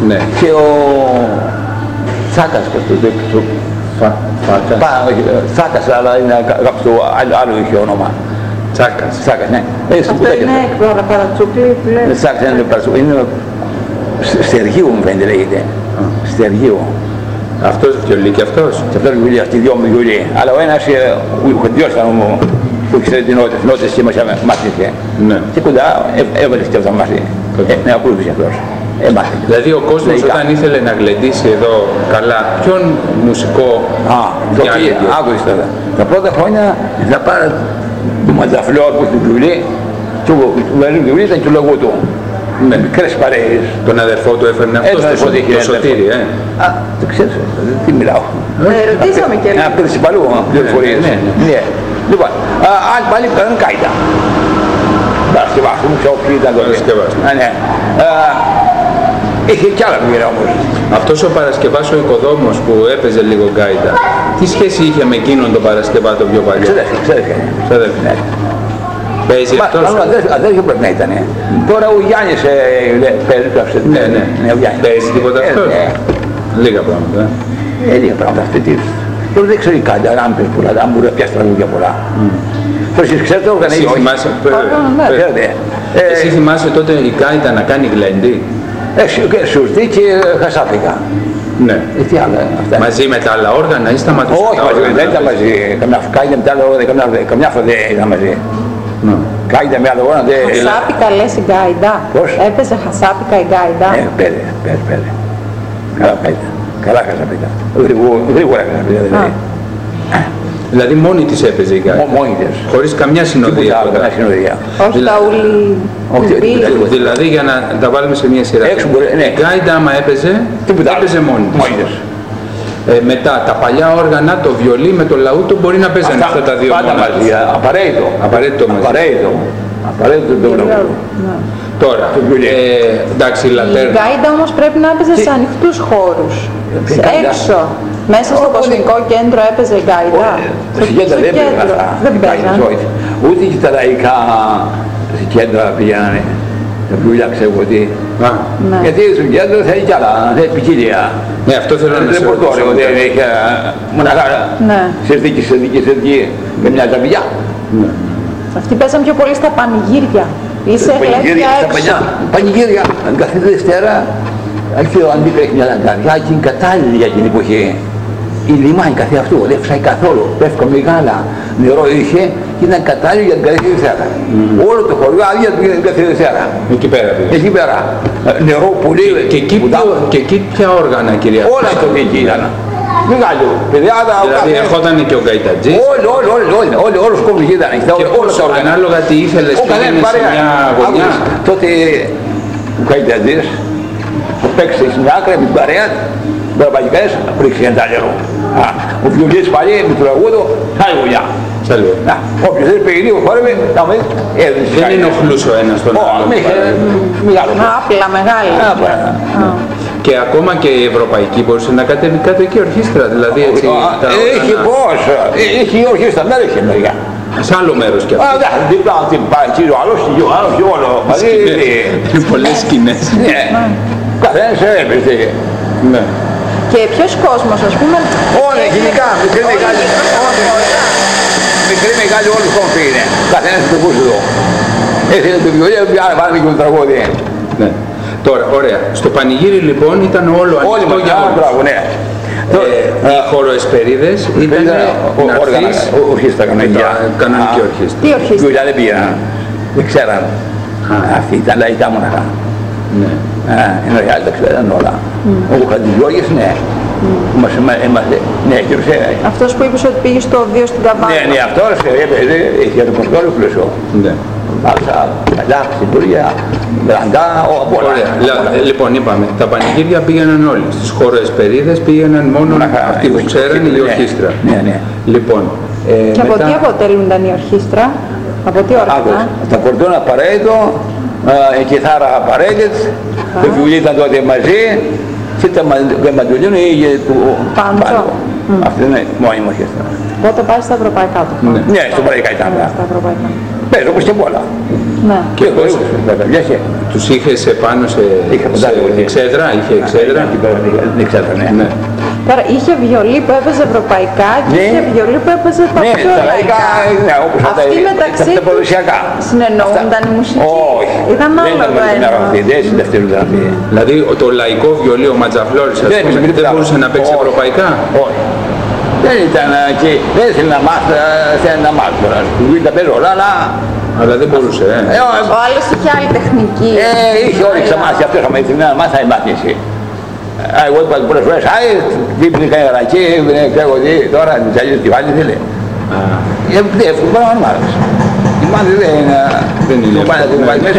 Ναι. Και ο Τσάκας, Τσάκας, αλλά είναι κάποιο άλλο είχε όνομα. Τσάκας. Τσάκας, ναι. Αυτό είναι παρατσούκλι που λέει. Τσάκας είναι παρατσούκλι, είναι Στεργίου μου φαίνεται λέγεται. Στεργίου. Αυτός βιολί και αυτός. Και αυτός βιολί, αυτοί δυο μου βιολί. Αλλά ο ένας ο δυο ήταν που ήξερε τις νότες και μας μάθησε. Ναι. Και κοντά έβαλε και αυτό μαζί. Με ακολούθησε αυτός. Δηλαδή ο κόσμος όταν ήθελε να γλεντήσει εδώ καλά, ποιον μουσικό διάλεγε? Άκουσες τώρα. Τα πρώτα χρόνια θα πάρει το Ματζαφλόρ που στην βιολί και ο βιολί ήταν και ο λόγο του. Με μικρές παρέες. Τον αδερφό του έφερνε αυτός το Σωτήρι, το ξέρεις, τι μιλάω. Ρωτήσαμε και ένα principalού πληροφορίες. Ναι. Λοιπόν, άλλοι πάλι παίρνουν κάιτα. Παρασκευάσου, ξέρω ποιοι ήταν τότε. Ναι. Είχε κι άλλα μοίρα όμως. Αυτός ο Παρασκευάς ο οικοδόμος που έπαιζε λίγο γκάιτα, τι σχέση είχε με εκείνον τον Παρασκευά το πιο παλιό? Ξέδευκε. Παίζει αυτός. Αδέρφιο πρέπει να ήταν. Τώρα ο Γιάννης παίζει το αυσέτο. Ναι. Παίζει τίποτα αυτός? Λίγα πράγματα. Λίγα πράγματα αυτή. Τώρα δεν ξέρει κάτι, αν πει πολλά, αν μπορεί να πιάσει τραγούδια πολλά. Τώρα εσείς ξέρετε οργανίζει, όχι? Εσύ θυμάσαι τότε η κάιτα να κάνει γλέντι? Σουρτή και χασάπικα. Ναι. Τι άλλα αυτά. Μαζί με τα άλλα όργανα ή σταματούσε? Όχι, δεν ήταν μαζί. Καμιά κάιτα με τα άλλα όργανα, καμιά φορά δεν ήταν μαζί. Κάιτα με άλλα όργανα δεν... Χασάπικα λες η γκάιντα? Πώς? Έπαιζε χασάπικα η γκάιντα? Πέρα. Καλά κάιτα. Καλά χασάπικα. Γρήγορα χασάπικα δηλαδή. Δηλαδή μόνη της έπαιζε η γκάιτα? Μόνη της. Χωρίς καμιά συνοδεία? Καμιά συνοδεία. Όχι τα ούλη. Δηλαδή για να τα βάλουμε σε μια σειρά. Η γκάιτα άμα έπαιζε μόνη της. Μετά τα παλιά όργανα, το βιολί με το λαούτο μπορεί να παίζανε αυτά τα δύο πάντα μαζί. Απαραίτητο το λαούτο. Τώρα, εντάξει, λατέρνα. Η γκάιντα όμως πρέπει να έπαιζε σε ανοιχτούς χώρους. Έξω. Μέσα στο κοσμικό κέντρο έπαιζε η γκάιντα. Στο κέντρο δεν έπαιζε. Δεν παίζανε. Ούτε και τα λαϊκά κέντρα πηγαίνανε. Τα βιολιά ξέρω τι. Γιατί στο κέντρο θέλει κι άλλα, θέλει ποικιλία. Ναι, αυτό θέλω να σε ρωτήσω. Δεν έχει μοναχά σερδίκη με μια ζαμπιά. Αυτοί παίζαν πιο πολύ στα πανηγύρια. Είσαι γλέντια έξω. Πανηγύρια, κάθε Δευτέρα, αν μην τρέχει μια λαγκαριά και είναι κατάλληλη για την εποχή. Η λιμάνι καθε αυτού, δεν φυσάει καθόλου, πέφτει μεγάλα, νερό είχε και ήταν κατάλληλη για την κάθε Δευτέρα. Όλο το χωριό άδεια πήγαινε την κάθε Δευτέρα. Εκεί πέρα. Νερό πολύ. Και εκεί ποια όργανα, κυρία? Όλα τότε εκεί ήταν. Μεγάλο, παιδιάδα, δηλαδή ερχόταν και ο γκαϊτατζής. Όλος ο κόσμος ήταν. Ανάλογα τι ήθελες πήγαινε σε μια γωνιά. Τότε ο γκαϊτατζής που παίξε στην άκρη με την παρέα, μπαρμπαγικές, πρίξει ένα τάλερο. Ο βιολιές πάλι με το τραγούδο, άλλη γωνιά. Όποιος δεν πήγαινε, χόρευε, δεν ενοχλούσε ο ένας τον άλλο. Μεγάλο. Άπλα, μεγάλη. Και ακόμα και η ευρωπαϊκή μπορούσε να κατέβει κάτω εκεί ορχήστρα, δηλαδή έτσι. Έχει πώς, έχει ορχήστρα, δεν έχει μεριά. Σε άλλο μέρος κι αυτό. Δίπλα, εκεί ο άλλος και όλο. Είναι πολλές σκηνές. Καθένας έπαιζε. Και ποιος κόσμος, ας πούμε. Όλα γενικά, μικρή μεγάλη. Μικρή μεγάλη όλους τον πήγαινε. Καθένας το κούσει εδώ. Έφυγε το βιολί, βάλαμε και το τραγούδι. Τώρα, ωραία. Στο πανηγύρι λοιπόν ήταν όλο ανοιχτό για όλους. Οι χωροεσπερίδες ήταν ναυτής, ορχήστρα κανονική ορχήστρα. Τι ορχήστρα? Βιολιά δεν πήγαιναν, δεν ξέραν. Αυτοί ήταν λαϊκά μοναχά. Ενώ οι άλλοι τα ξέραν όλα. Ο Χατζηγιώργης, ναι. Ναι, κύριε. Αυτός που είπες ότι πήγε στο 2 στην Καβάλα. Ναι, αυτός είχε το πορτόλιο πλούσιο. Μάλιστα, καλά, συμπουργία, βραντά, όλα. Λοιπόν, είπαμε, τα πανηγύρια πήγαιναν όλοι. Στις χωροεσπερίδες πήγαιναν μόνο αυτοί που ξέραν η ορχήστρα. Ναι. Λοιπόν, και από τι αποτελούνταν η ορχήστρα, από τι όργανα? Τα κορδόνα απαραίτητο, η κιθάρα απαραίτητη, το βιολί ήταν τότε μαζί και τα μαντολίνο είχε του πάνω. Αυτή είναι μόνιμη ορχήστρα. Οπότε πάει στα ευρωπαϊκά του. Ναι, στα ευρωπαϊκά ήταν. Στα ευρωπαϊκά. Πες, όπως και πολλά. Ναι. Και Τους είχες επάνω σε εξέδρα, είχε εξέδρα. Ναι. Τώρα είχε βιολί που έπαιζε ευρωπαϊκά και είχε βιολί που έπαιζε παπιολαϊκά. Ναι, όπως αυτοί μεταξύ τους συνεννοούνταν οι μουσικοί. Όχι. Ήταν άλλο το ένα. Δεν συνδευτήρονταν αυτοί. Δηλαδή το λαϊκό βιολί, ο Ματζαφλόρης, ας πούμε, δεν μπορούσε να παίξει ευρωπαϊκά. Όχι. Δεν ήταν και δεν ήθελε να μάθει, θέλει να μάθει τώρα. Του τα παίζω όλα, αλλά δεν μπορούσε. Ο άλλος είχε άλλη τεχνική. Είχε όλη ξαμάθει αυτός, άμα ήθελε να μάθει, θα μάθει εσύ. Εγώ είπα πολλές φορές, δίπλη κανένα γαλακή, ξέρω τι, τώρα τις αλλιώς τη βάλει, δεν λέει. Δεν μπορεί να μάθεις. Η μάθη δεν είναι το πάνε να την βάλει μέσα.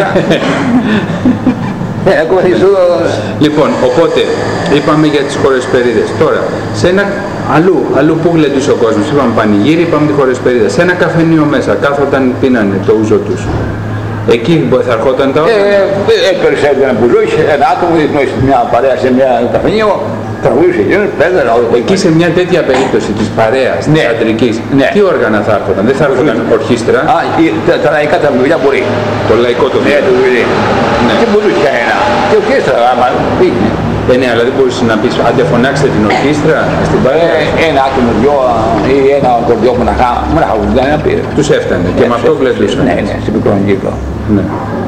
Λοιπόν, οπότε είπαμε για τις χορεσπερίδες. Τώρα, σε ένα αλλού που γλεντούσε ο κόσμος, είπαμε πανηγύρι, είπαμε τη χορεσπερίδα. Σε ένα καφενείο μέσα, κάθονταν, πίνανε το ούζο τους. Εκεί θα ερχόταν τα όργανα. Έπαιρξε ένα μπουζούκι, ένα άτομο, μια παρέα σε μια καφενείο, τραγουδούσε εκείνος, πέδερα όλο. Εκεί σε μια τέτοια περίπτωση της παρέας, της θεατρικής, τι όργανα θα έρχονταν, δεν θα έρχονταν ορχήστρα. Τα λαϊκά τα βιβλία μπορεί. Το λαϊκό το βιβλίο. Ναι, το βιβλίο. Και μπουζούκια ένα. Και ορχήστρα, άμα πήγαινε. Ναι, αλλά δεν μπορούσε να πεις, άντε φωνάξτε την ορχήστρα στην παρέα. Ένα άτομο, δυο ή ένα κορδιό μοναχά, δεν πήρε. Τους έφτανε και με αυτό γλεντούσαν. Ναι, σε μικρό κύκλο. Ναι.